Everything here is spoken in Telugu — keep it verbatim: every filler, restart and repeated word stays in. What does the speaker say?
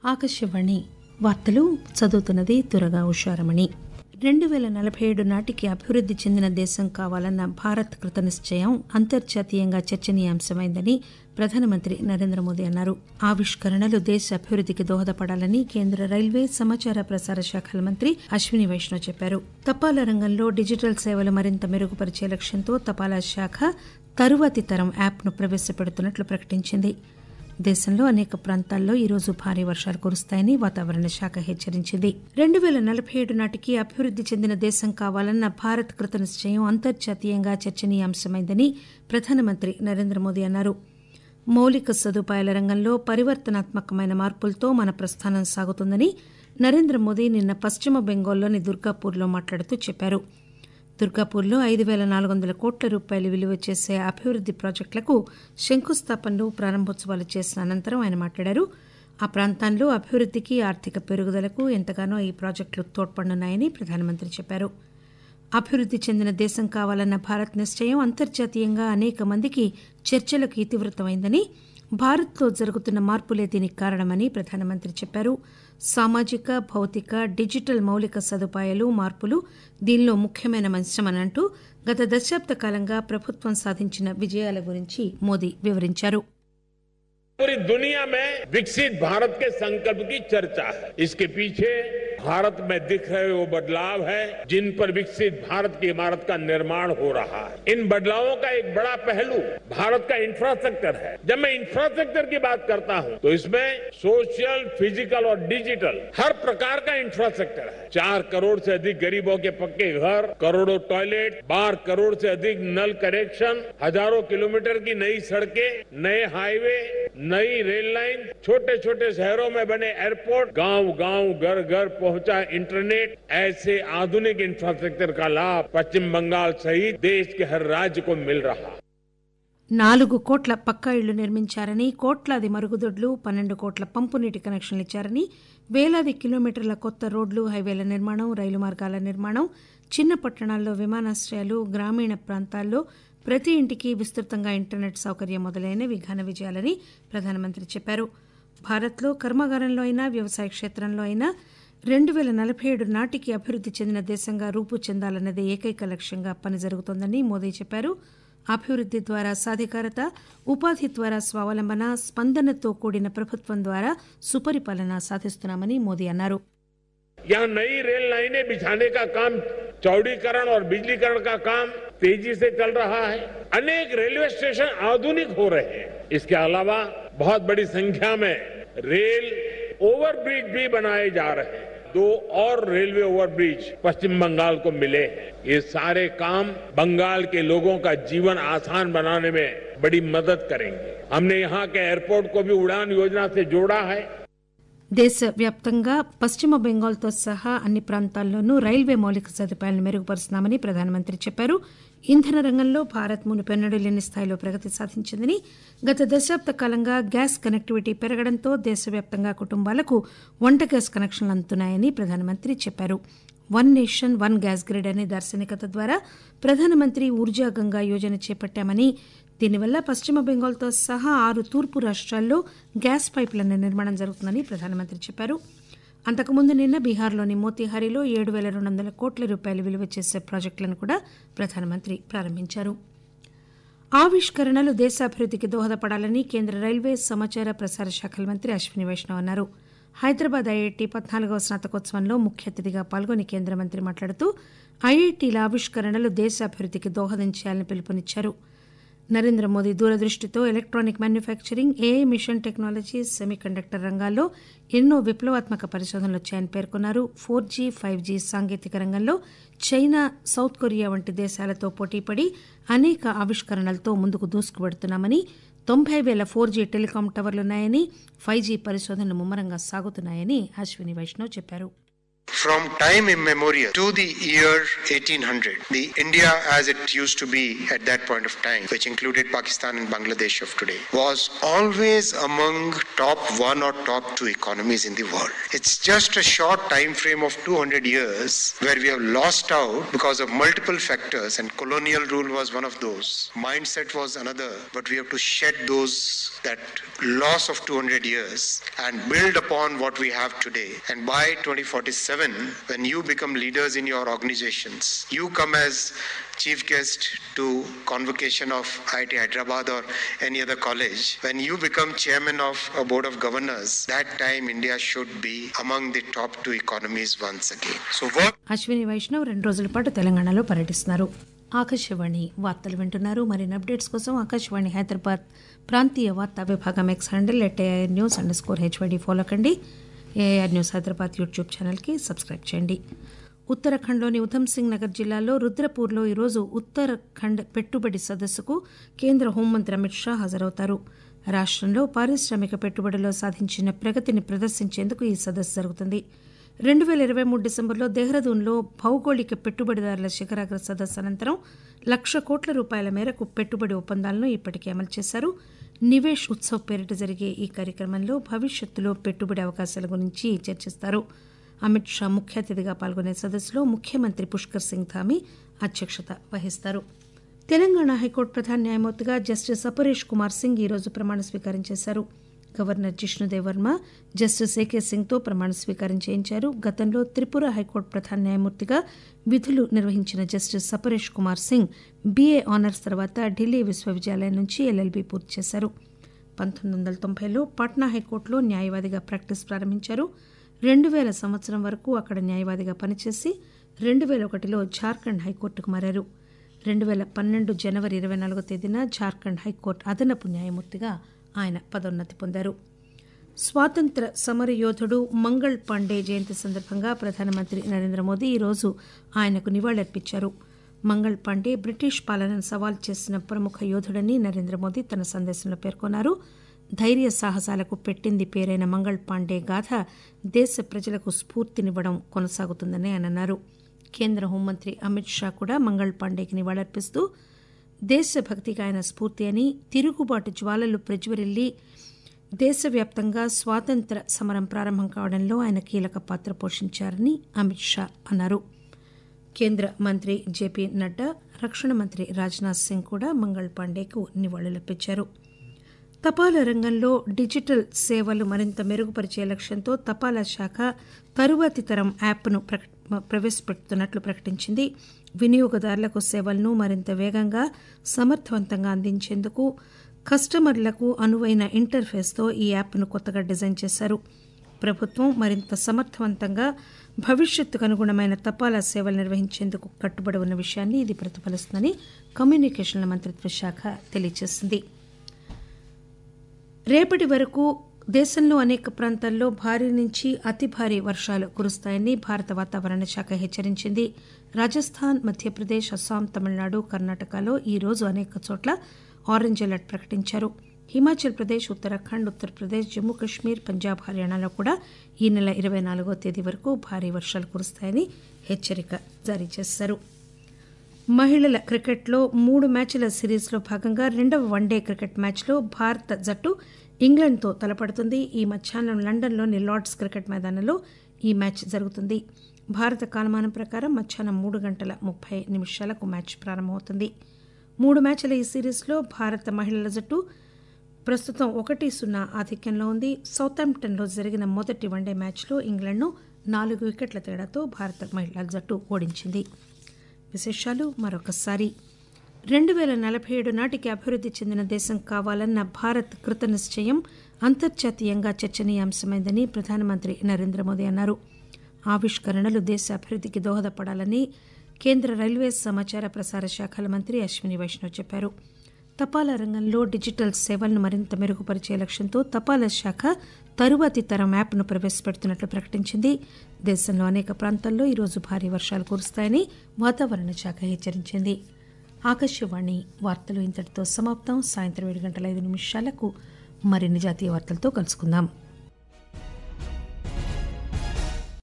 ఆకాశవాణి వార్తలు చదువుతున్నది తురగా ఉషారమణి. రెండు వేల నలభై ఏడు నాటికి అభివృద్ది చెందిన దేశం కావాలన్న భారత్ కృతనిశ్చయం అంతర్జాతీయంగా చర్చనీయాంశమైందని ప్రధానమంత్రి నరేంద్ర మోదీ అన్నారు. ఆవిష్కరణలు దేశ అభివృద్దికి దోహదపడాలని కేంద్ర రైల్వే సమాచార ప్రసార శాఖల మంత్రి అశ్విని వైష్ణవ్ చెప్పారు. తపాలా రంగంలో డిజిటల్ సేవలు మరింత మెరుగుపరిచే లక్ష్యంతో తపాలా శాఖ తరువాతి తరం యాప్ను ప్రవేశపెడుతున్నట్లు ప్రకటించింది. దేశంలో అనేక ప్రాంతాల్లో ఈరోజు భారీ వర్షాలు కురుస్తాయని వాతావరణ శాఖ హెచ్చరించింది. రెండు వేల నలభై ఏడు నాటికి అభివృద్ది చెందిన దేశం కావాలన్న భారత్ కృతనిశ్చయం అంతర్జాతీయంగా చర్చనీయాంశమైందని ప్రధానమంత్రి నరేంద్ర మోదీ అన్నారు. మౌలిక సదుపాయాల రంగంలో పరివర్తనాత్మకమైన మార్పులతో మన ప్రస్థానం సాగుతుందని నరేంద్ర మోదీ నిన్న పశ్చిమ బెంగాల్లోని దుర్గాపూర్లో మాట్లాడుతూ చెప్పారు. దుర్గాపూర్లో ఐదు పేల నాలుగు వందల కోట్ల రూపాయలు విలువ చేసే అభివృద్ది ప్రాజెక్టులకు శంకుస్థాపనలు ప్రారంభోత్సవాలు చేసిన అనంతరం ఆయన మాట్లాడారు. ఆ ప్రాంతాల్లో అభివృద్దికి ఆర్థిక పెరుగుదలకు ఎంతగానో ఈ ప్రాజెక్టులు తోడ్పడనున్నాయని ప్రధానమంత్రి చెప్పారు. అభివృద్ది చెందిన దేశం కావాలన్న భారత్ నిశ్చయం అంతర్జాతీయంగా అనేక మందికి చర్చలకు ఇతివృత్తమైందని, భారత్లో జరుగుతున్న మార్పులే దీనికి కారణమని ప్రధానమంత్రి చెప్పారు. సామాజిక భౌతిక డిజిటల్ మౌలిక సదుపాయాలు మార్పులు దీనిలో ముఖ్యమైన అంశమని అంటూ గత దశాబ్ద కాలంగా ప్రభుత్వం సాధించిన విజయాల గురించి మోదీ వివరించారు. पूरी दुनिया में विकसित भारत के संकल्प की चर्चा है. इसके पीछे भारत में दिख रहे वो बदलाव है जिन पर विकसित भारत की इमारत का निर्माण हो रहा है. इन बदलावों का एक बड़ा पहलू भारत का इंफ्रास्ट्रक्चर है. जब मैं इंफ्रास्ट्रक्चर की बात करता हूं तो इसमें सोशल, फिजिकल और डिजिटल हर प्रकार का इंफ्रास्ट्रक्चर है. चार करोड़ से अधिक गरीबों के पक्के घर, करोड़ों टॉयलेट, बारह करोड़ से अधिक नल कनेक्शन, हजारों किलोमीटर की नई सड़कें, नए हाईवे, नई रेल लाइन, छोटे छोटे शहरों में बने एयरपोर्ट, गांव गांव घर घर पहुंचा इंटरनेट, ऐसे आधुनिक इंफ्रास्ट्रक्चर का लाभ पश्चिम बंगाल सहित देश के हर राज्य को मिल रहा है. నాలుగు కోట్ల పక్కా ఇళ్లు నిర్మించారని, కోట్లాది మరుగుదొడ్లు, పన్నెండు కోట్ల పంపు నీటి కనెక్షన్లు ఇచ్చారని, వేలాది కిలోమీటర్ల కొత్త రోడ్లు, హైవేల నిర్మాణం, రైలు మార్గాల నిర్మాణం, చిన్న పట్టణాల్లో విమానాశ్రయాలు, గ్రామీణ ప్రాంతాల్లో ప్రతి ఇంటికి విస్తృతంగా ఇంటర్నెట్ సౌకర్యం మొదలైనవి ఘన విజయాలని ప్రధానమంత్రి చెప్పారు. భారత్లో కర్మాగారంలో అయినా వ్యవసాయ క్షేత్రంలో అయినా రెండు వేల నలభై ఏడు నాటికి అభివృద్ది చెందిన దేశంగా రూపు చెందాలన్నదే ఏకైక లక్ష్యంగా పని జరుగుతోందని మోదీ చెప్పారు. అభివృద్ది ద్వారా సాధికారత, ఉపాధి ద్వారా స్వావలంబన, స్పందనతో కూడిన ప్రభుత్వం ద్వారా సుపరిపాలన సాధిస్తున్నామని మోదీ అన్నారు. यहाँ नई रेल लाइनें बिछाने का काम, चौड़ीकरण और बिजलीकरण का काम तेजी से चल रहा है. अनेक रेलवे स्टेशन आधुनिक हो रहे हैं. इसके अलावा बहुत बड़ी संख्या में रेल ओवरब्रिज भी बनाए जा रहे हैं. दो और रेलवे ओवरब्रिज पश्चिम बंगाल को मिले हैं. ये सारे काम बंगाल के लोगों का जीवन आसान बनाने में बड़ी मदद करेंगे. हमने यहाँ के एयरपोर्ट को भी उड़ान योजना से जोड़ा है. దేశవ్యాప్తంగా పశ్చిమ బెంగాల్తో సహా అన్ని ప్రాంతాల్లోనూ రైల్వే మౌలిక సదుపాయాలను మెరుగుపరుస్తున్నామని ప్రధానమంత్రి చెప్పారు. ఇంధన రంగంలో భారత్ మునుపెన్నడూ లేని స్థాయిలో ప్రగతి సాధించిందని, గత దశాబ్ద కాలంగా గ్యాస్ కనెక్టివిటీ పెరగడంతో దేశవ్యాప్తంగా కుటుంబాలకు వంట గ్యాస్ కనెక్షన్లు అందుతున్నాయని ప్రధానమంత్రి చెప్పారు. One nation one gas grid అనే దార్శనికత ద్వారా ప్రధానమంత్రి ఊర్జా గంగా యోజన చేపట్టామని, దీనివల్ల పశ్చిమ బెంగాల్తో సహా ఆరు తూర్పు రాష్ట్రాల్లో గ్యాస్ పైప్లైన్ల నిర్మాణం జరుగుతుందని ప్రధానమంత్రి చెప్పారు. అంతకుముందు నిన్న బీహార్లోని మోతీహారీలో ఏడు పేల రెండు వందల కోట్ల రూపాయలు విలువ చేసే ప్రాజెక్టులను కూడా ప్రధానమంత్రి ప్రారంభించారు. ఆవిష్కరణలు దేశాభివృద్దికి దోహదపడాలని కేంద్ర రైల్వే సమాచార ప్రసార శాఖల మంత్రి అశ్విని వైష్ణవ్ అన్నారు. హైదరాబాద్ ఐఐటి పద్నాలుగవ స్నాతకోత్సవంలో ముఖ్య అతిథిగా పాల్గొని కేంద్ర మంత్రి మాట్లాడుతూ ఐఐటీల ఆవిష్కరణలు దేశాభివృద్దికి దోహదం చేయాలని పిలుపునిచ్చారు. నరేంద్ర మోదీ దూరదృష్టితో electronic manufacturing, AI mission technology, semiconductor రంగాల్లో ఎన్నో విప్లవాత్మక పరిశోధనలు వచ్చాయని పేర్కొన్నారు. ఫోర్ జీ ఫైవ్ జీ సాంకేతిక రంగంలో చైనా, సౌత్ కొరియా వంటి దేశాలతో పోటీపడి అనేక ఆవిష్కరణలతో ముందుకు దూసుకువెడుతున్నామని, తొంభై వేల ఫోర్ జీ టెలికాం టవర్లున్నాయని, ఫైవ్ జీ పరిశోధనలు ముమ్మరంగా సాగుతున్నాయని అశ్విని వైష్ణవ్ చెప్పారు. from time immemorial to the year eighteen hundred. The India as it used to be at that point of time, which included Pakistan and Bangladesh of today, was always among top one or top two economies in the world. It's just a short time frame of two hundred years where we have lost out because of multiple factors, and colonial rule was one of those. Mindset was another, but we have to shed those, that loss of two hundred years and build upon what we have today. And by twenty forty-seven, when you become leaders in your organizations, you come as chief guest to convocation of I I T Hyderabad or any other college. When you become chairman of a board of governors, that time India should be among the top two economies once again. So work. Ashwini Vaishnav రెండు రోజుల పాటు తెలంగాణలో పర్యటిస్తున్నారు. ఆకాశవాణి వార్తలు వింటున్నారు. మరిన్ని అప్డేట్స్ కోసం ఆకాశవాణి హైదరాబాద్ ప్రాంతీయ వార్తా విభాగం X handle at AIR news underscore HYD follow కండి. ఏఐఆర్ న్యూస్ హైదరాబాద్ యూట్యూబ్ ఛానల్కి సబ్స్క్రైబ్ చేయండి. ఉత్తరాఖండ్లోని ఉధమ్ సింగ్ నగర్ జిల్లాలో రుద్రపూర్లో ఈరోజు ఉత్తరాఖండ్ పెట్టుబడి సదస్సుకు కేంద్ర హోంమంత్రి అమిత్ షా హాజరవుతారు. రాష్టంలో పారిశ్రామిక పెట్టుబడిలో సాధించిన ప్రగతిని ప్రదర్శించేందుకు ఈ సదస్సు జరుగుతుంది. రెండు పేల ఇరవై మూడు డిసెంబర్లో దెహ్రాదూన్లో భౌగోళిక పెట్టుబడిదారుల శిఖరాగ్ర సదస్సు అనంతరం లక్ష కోట్ల రూపాయల మేరకు పెట్టుబడి ఒప్పందాలను ఇప్పటికే అమలు చేశారు. నివేష్ ఉత్సవ్ పేరిట జరిగే ఈ కార్యక్రమంలో భవిష్యత్తులో పెట్టుబడి అవకాశాల గురించి చర్చిస్తారు. అమిత్ షా ముఖ్య అతిథిగా పాల్గొనే సదస్సులో ముఖ్యమంత్రి పుష్కర్ సింగ్ ధామీ అధ్యక్షత వహిస్తారు. తెలంగాణ హైకోర్టు ప్రధాన న్యాయమూర్తిగా జస్టిస్ అపరేష్ కుమార్ సింగ్ ఈరోజు ప్రమాణ స్వీకారం చేశారు. Governor Jishnu Dev Varma justice AK సింగ్తో ప్రమాణ స్వీకారం చేయించారు. గతంలో త్రిపుర హైకోర్టు ప్రధాన న్యాయమూర్తిగా విధులు నిర్వహించిన justice Aparesh Kumar Singh BA honours తర్వాత ఢిల్లీ విశ్వవిద్యాలయం నుంచి ఎల్ఎల్బీ పూర్తి చేశారు. పంతొమ్మిది వందల తొంభైలో పాట్నా హైకోర్టులో న్యాయవాదిగా ప్రాక్టీస్ ప్రారంభించారు. రెండు వేల సంవత్సరం వరకు అక్కడ న్యాయవాదిగా పనిచేసి రెండు వేల ఒకటిలో జార్ఖండ్ హైకోర్టుకు మారారు. రెండు వేల పన్నెండు జనవరి ఇరవై నాలుగో తేదీన జార్ఖండ్ హైకోర్టు అదనపు న్యాయమూర్తిగా ఆయన పదోన్నతి పొందారు. స్వాతంత్ర సమర యోధుడు మంగళ్ పాండే జయంతి సందర్భంగా ప్రధానమంత్రి నరేంద్ర మోదీ ఈరోజు ఆయనకు నివాళులర్పించారు. మంగళ్ పాండే బ్రిటిష్ పాలనను సవాల్ చేసిన ప్రముఖ యోధుడని నరేంద్ర మోదీ తన సందేశంలో పేర్కొన్నారు. ధైర్య సాహసాలకు పెట్టింది పేరైన మంగళ్ పాండే గాథ దేశ ప్రజలకు స్ఫూర్తినివ్వడం కొనసాగుతుందని ఆయన అన్నారు. కేంద్ర హోంమంత్రి అమిత్ షా కూడా మంగళ్ పాండేకి నివాళులర్పిస్తూ దేశభక్తికి ఆయన స్ఫూర్తి అని, తిరుగుబాటు జ్వాలలు ప్రజ్వరిల్లి దేశవ్యాప్తంగా స్వాతంత్ర సమరం ప్రారంభం కావడంలో ఆయన కీలక పాత్ర పోషించారని అమిత్ షా అన్నారు. కేంద్ర మంత్రి జేపీ నడ్డా, రక్షణ మంత్రి రాజ్నాథ్ సింగ్ కూడా మంగళ్ పాండేకు నివాళులర్పించారు. తపాలా రంగంలో డిజిటల్ సేవలు మరింత మెరుగుపరిచే లక్ష్యంతో తపాలా శాఖ తరువాతి తరం యాప్ను ప్రవేశపెడుతున్నట్లు ప్రకటించింది. వినియోగదారులకు సేవలను మరింత వేగంగా, సమర్థవంతంగా అందించేందుకు కస్టమర్లకు అనువైన ఇంటర్ఫేస్తో ఈ యాప్ను కొత్తగా డిజైన్ చేశారు. ప్రభుత్వం మరింత సమర్థవంతంగా భవిష్యత్తుకు అనుగుణమైన తపాలా సేవలు నిర్వహించేందుకు కట్టుబడి ఉన్న విషయాన్ని ఇది ప్రతిఫలిస్తుందని కమ్యూనికేషన్ల మంత్రిత్వ శాఖ తెలియజేసింది. రేపటి వరకు దేశంలో అనేక ప్రాంతాల్లో భారీ నుంచి అతి భారీ వర్షాలు కురుస్తాయని భారత వాతావరణ శాఖ హెచ్చరించింది. రాజస్థాన్, మధ్యప్రదేశ్, అస్సాం, తమిళనాడు, కర్ణాటకలో ఈ రోజు అనేక చోట్ల ఆరెంజ్ అలర్ట్ ప్రకటించారు. హిమాచల్ ప్రదేశ్, ఉత్తరాఖండ్, ఉత్తరప్రదేశ్, జమ్మూ కశ్మీర్, పంజాబ్, హర్యానాలో కూడా ఈ నెల ఇరవై నాలుగో తేదీ వరకు భారీ వర్షాలు కురుస్తాయని హెచ్చరిక జారీ చేశారు. మహిళల క్రికెట్లో మూడు మ్యాచ్ల సిరీస్లో భాగంగా రెండవ వన్డే క్రికెట్ మ్యాచ్లో భారత జట్టు ఇంగ్లాండ్తో తలపడుతుంది. ఈ మధ్యాహ్నం లండన్లోని లార్డ్స్ క్రికెట్ మైదానంలో ఈ మ్యాచ్ జరుగుతుంది. భారత కాలమానం ప్రకారం మధ్యాహ్నం మూడు గంటల ముప్పై నిమిషాలకు మ్యాచ్ ప్రారంభమవుతుంది. మూడు మ్యాచ్ల ఈ సిరీస్లో భారత మహిళల జట్టు ప్రస్తుతం ఒకటి సున్నా ఆధిక్యంలో ఉంది. సౌతాంప్టన్లో జరిగిన మొదటి వన్డే మ్యాచ్లో ఇంగ్లాండ్ను నాలుగు వికెట్ల తేడాతో భారత మహిళల జట్టు ఓడించింది. విశేషాలు మరొకసారి. రెండు వేల నలభై ఏడు నాటికి అభివృద్ధి చెందిన దేశం కావాలన్న భారత్ కృతనిశ్చయం అంతర్జాతీయంగా చర్చనీయాంశమైందని ప్రధానమంత్రి నరేంద్ర మోదీ అన్నారు. ఆవిష్కరణలు దేశ అభివృద్ధికి దోహదపడాలని కేంద్ర రైల్వే సమాచార ప్రసార శాఖల మంత్రి అశ్విని వైష్ణవ్ చెప్పారు. తపాలా రంగంలో డిజిటల్ సేవలను మరింత మెరుగుపరిచే లక్ష్యంతో తపాలా శాఖ తరువాతి తరం యాప్ను ప్రవేశపెడుతున్నట్లు ప్రకటించింది. దేశంలో అనేక ప్రాంతాల్లో ఈరోజు భారీ వర్షాలు కురుస్తాయని వాతావరణ శాఖ హెచ్చరించింది. ఆకాశవాణి వార్తలు ఇంతటితో సమాప్తం. సాయంత్రం ఏడు గంటల ఐదు నిమిషాలకు మరిన్ని జాతీయ వార్తలతో కలుసుకుందాం.